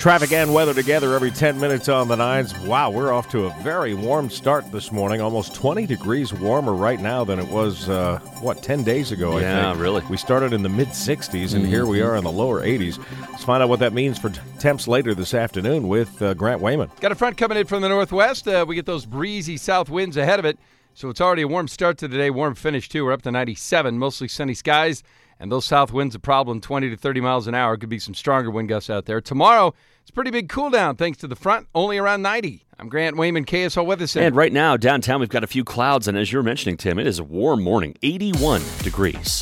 Traffic and weather together every 10 minutes on the nines. Wow, we're off to a very warm start this morning. Almost 20 degrees warmer right now than it was, 10 days ago, I think. Yeah, really. We started in the mid-60s, and here we are in the lower 80s. Let's find out what that means for temps later this afternoon with Grant Wayman. Got a front coming in from the northwest. We get those breezy south winds ahead of it. So it's already a warm start to the day, warm finish, too. We're up to 97, mostly sunny skies. And those south winds a problem, 20 to 30 miles an hour. Could be some stronger wind gusts out there. Tomorrow, it's a pretty big cool down thanks to the front, only around 90. I'm Grant Wayman, KSL Weather Center. And right now, downtown, we've got a few clouds. And as you were mentioning, Tim, it is a warm morning, 81 degrees.